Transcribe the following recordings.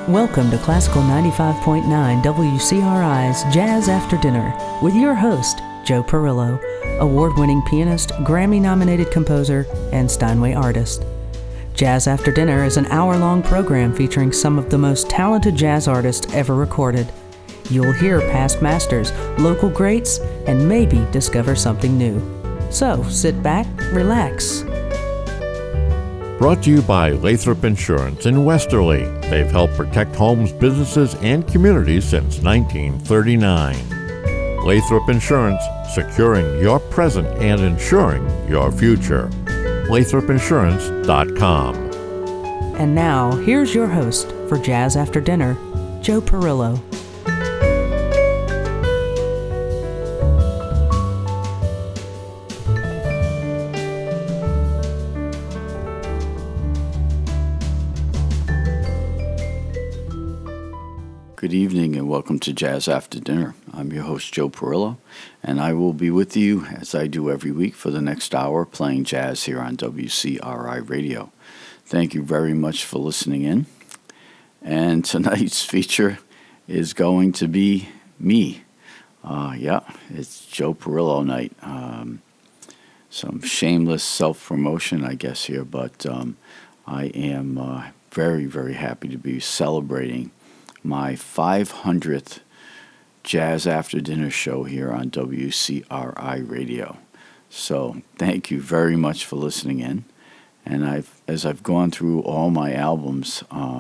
Welcome to Classical 95.9 WCRI's Jazz After Dinner with your host, Joe Perillo, award-winning pianist, Grammy-nominated composer, and Steinway artist. Jazz After Dinner is an hour-long program featuring some of the most talented jazz artists ever recorded. You'll hear past masters, local greats, and maybe discover something new. So, sit back, relax. Brought to you by Lathrop Insurance in Westerly. They've helped protect homes, businesses, and communities since 1939. Lathrop Insurance, securing your present and insuring your future. LathropInsurance.com. And now, here's your host for Jazz After Dinner, Joe Perillo. Good evening and welcome to Jazz After Dinner. I'm your host, Joe Perillo, and I will be with you, as I do every week, for the next hour playing jazz here on WCRI Radio. Thank you very much for listening in. And tonight's feature is going to be me. It's Joe Perillo night. Some shameless self-promotion, I guess, here, but I am very, very happy to be celebrating my 500th Jazz After Dinner show here on WCRI Radio. So thank you very much for listening in. And as I've gone through all my albums,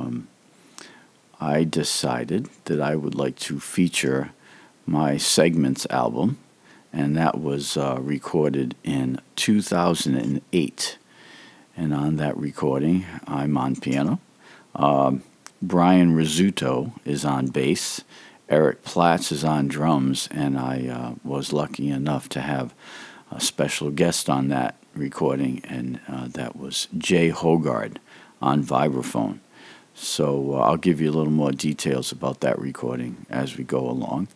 I decided that I would like to feature my Segments album, and that was recorded in 2008. And on that recording, I'm on piano. Brian Rizzuto is on bass, Eric Platz is on drums, and I was lucky enough to have a special guest on that recording, and that was Jay Hogard on vibraphone. So I'll give you a little more details about that recording as we go along.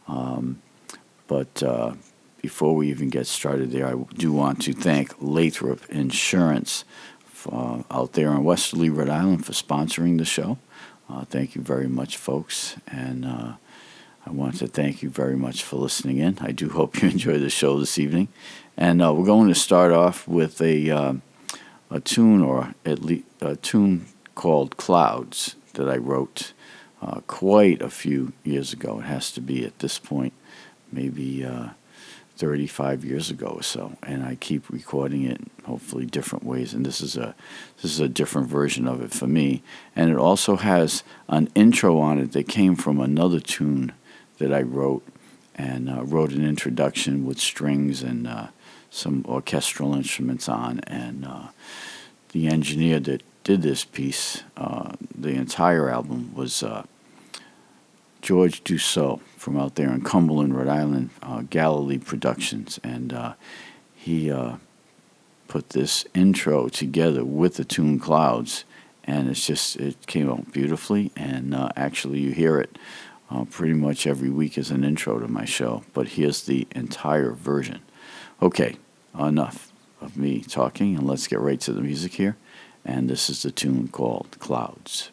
But before we even get started there, I do want to thank Lathrop Insurance out there in Westerly, Rhode Island, for sponsoring the show. Thank you very much, folks, and I want to thank you very much for listening in. I do hope you enjoy the show this evening, and we're going to start off with a tune, or at least a tune called Clouds that I wrote quite a few years ago. It has to be at this point maybe 35 years ago or so, and I keep recording it hopefully different ways, and this is a different version of it for me. And it also has an intro on it that came from another tune that I wrote, and wrote an introduction with strings and some orchestral instruments on, and the engineer that did this piece, the entire album, was George Dussault from out there in Cumberland, Rhode Island, Galilee Productions, and he put this intro together with the tune Clouds, and it came out beautifully, and actually you hear it pretty much every week as an intro to my show, but here's the entire version. Okay, enough of me talking, and let's get right to the music here, and this is the tune called Clouds.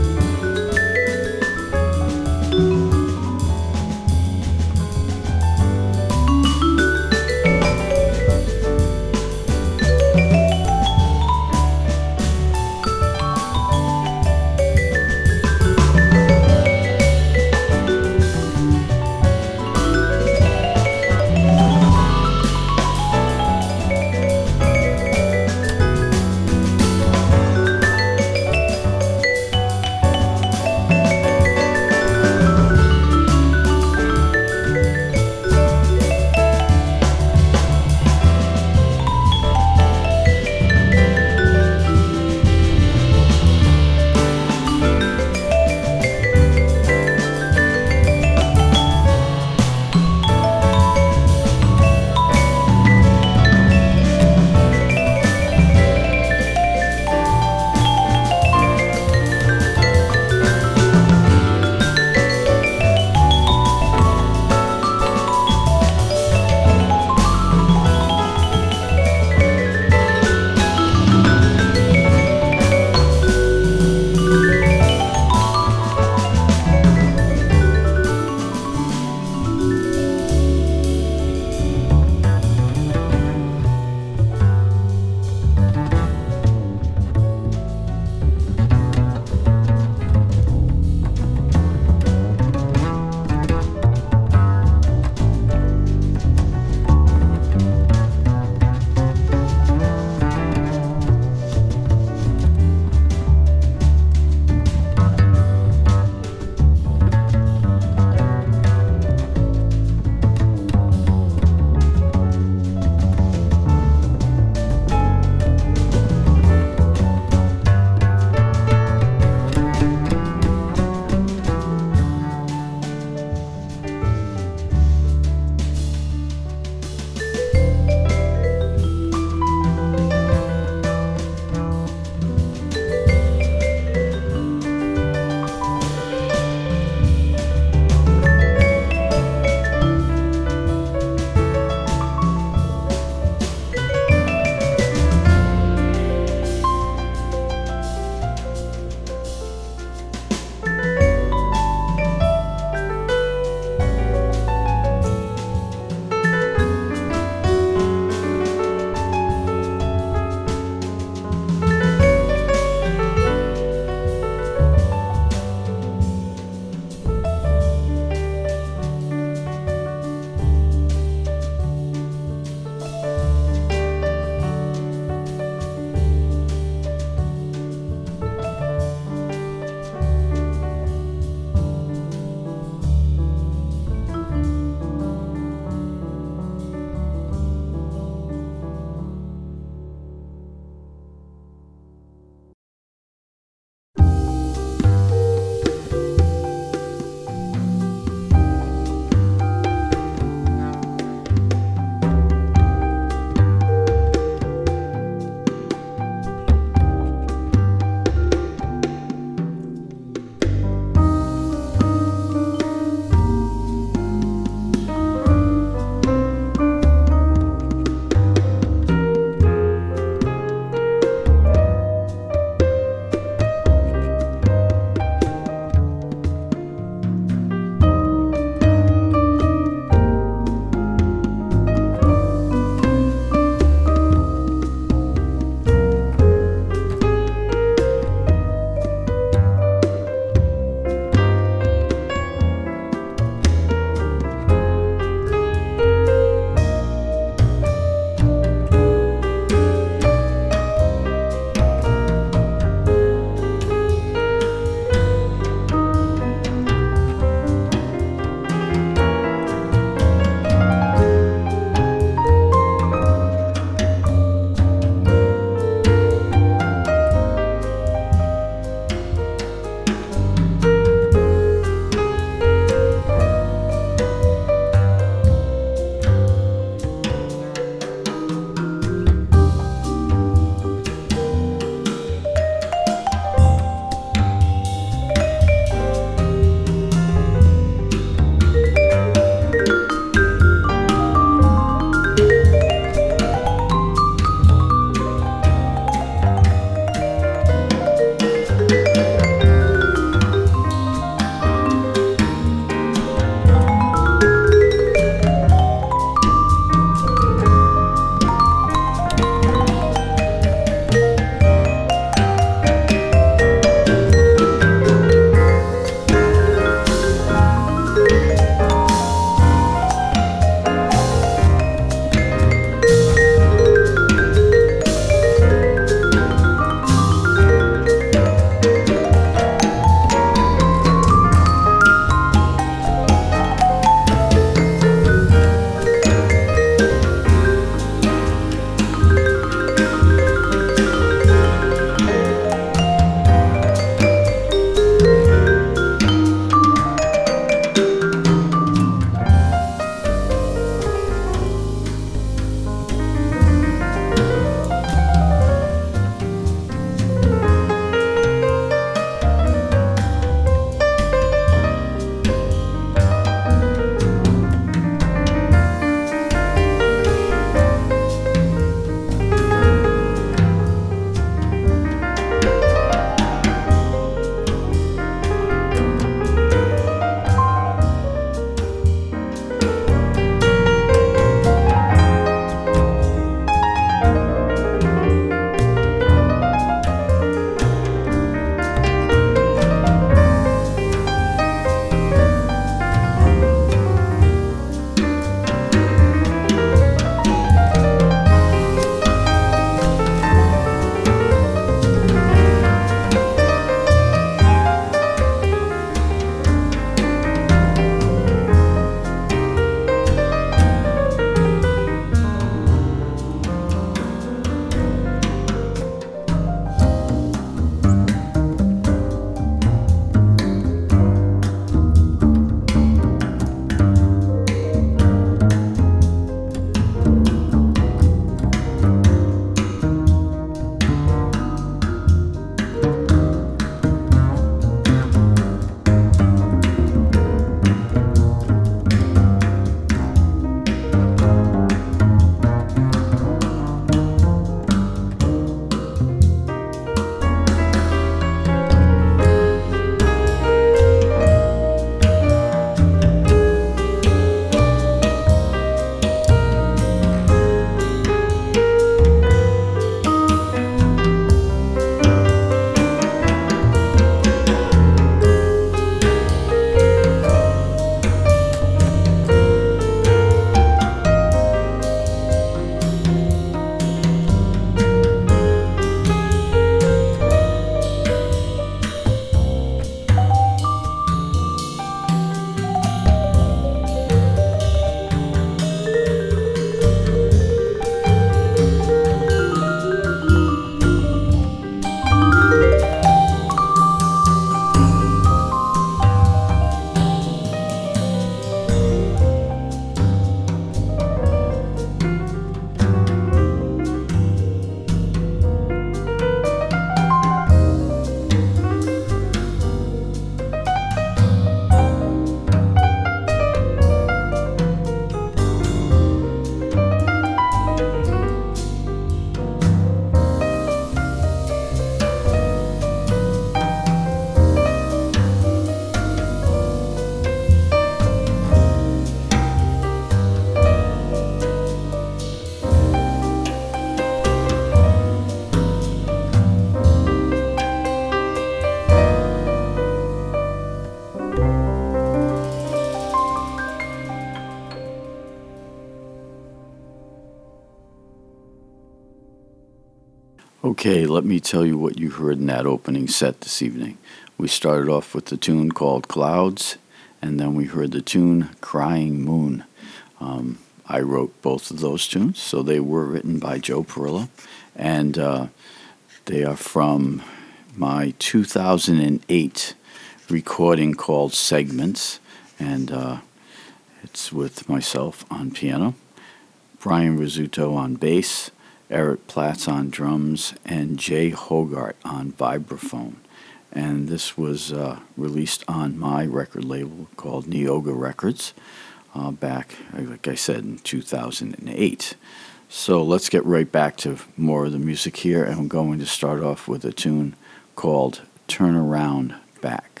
Okay, let me tell you what you heard in that opening set this evening. We started off with the tune called Clouds, and then we heard the tune Crying Moon. I wrote both of those tunes, so they were written by Joe Perillo, and they are from my 2008 recording called Segments, and it's with myself on piano, Brian Rizzuto on bass, Eric Platz on drums, and Jay Hogarth on vibraphone. And this was released on my record label called Neoga Records back, like I said, in 2008. So let's get right back to more of the music here, and I'm going to start off with a tune called Turn Around Back.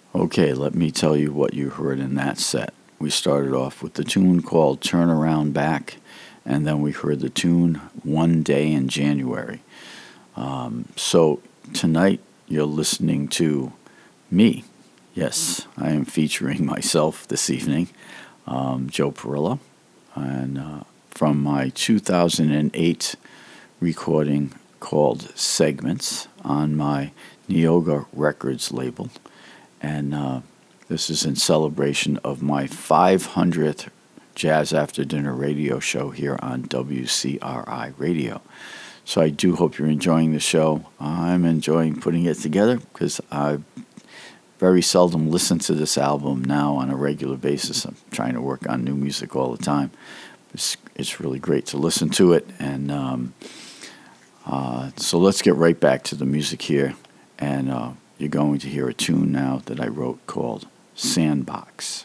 Okay, let me tell you what you heard in that set. We started off with the tune called Turn Around Back, and then we heard the tune One Day in January. So tonight you're listening to me. Yes, I am featuring myself this evening, Joe Perillo, and from my 2008 recording called Segments on my Neoga Records label. And this is in celebration of my 500th Jazz After Dinner radio show here on WCRI Radio. So I do hope you're enjoying the show. I'm enjoying putting it together because I very seldom listen to this album now on a regular basis. I'm trying to work on new music all the time. It's really great to listen to it. And so let's get right back to the music here. And you're going to hear a tune now that I wrote called Sandbox.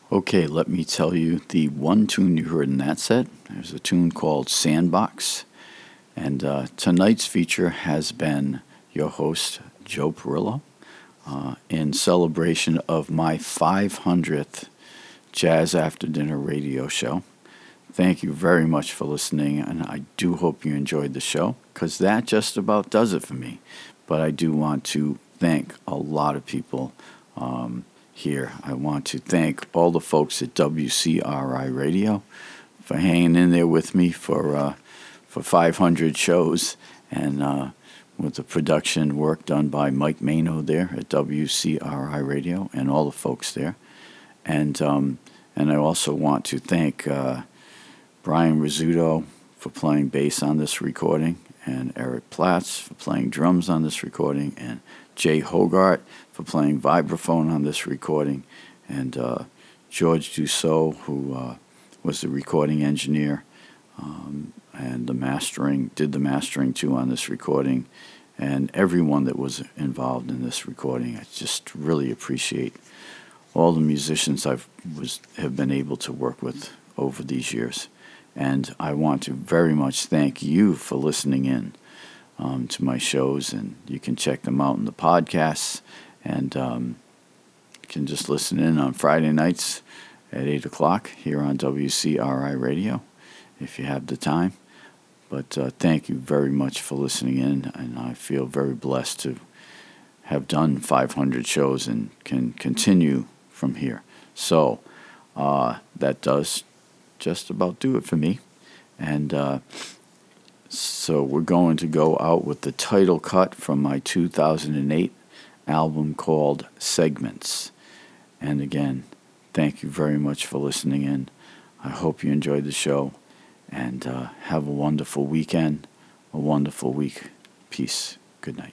Okay, let me tell you the one tune you heard in that set. There's a tune called Sandbox. And tonight's feature has been your host, Joe Perillo, in celebration of my 500th Jazz After Dinner radio show. Thank you very much for listening, and I do hope you enjoyed the show, because that just about does it for me. But I do want to thank a lot of people here. I want to thank all the folks at WCRI Radio for hanging in there with me for 500 shows, and with the production work done by Mike Mano there at WCRI Radio and all the folks there. And I also want to thank Brian Rizzuto for playing bass on this recording, and Eric Platz for playing drums on this recording, and Jay Hogarth for playing vibraphone on this recording, and George Dussault, who was the recording engineer and did the mastering too on this recording, and everyone that was involved in this recording. I just really appreciate all the musicians have been able to work with over these years. And I want to very much thank you for listening in to my shows, and you can check them out in the podcasts, and you can just listen in on Friday nights at 8 o'clock here on WCRI Radio if you have the time. But thank you very much for listening in, and I feel very blessed to have done 500 shows and can continue from here. So that does just about do it for me. And so we're going to go out with the title cut from my 2008 album called Segments. And again, thank you very much for listening in. I hope you enjoyed the show, and have a wonderful weekend, a wonderful week. Peace. Good night.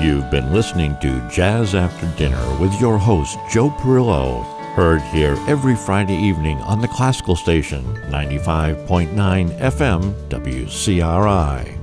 You've been listening to Jazz After Dinner with your host, Joe Perillo, heard here every Friday evening on the Classical Station, 95.9 FM WCRI.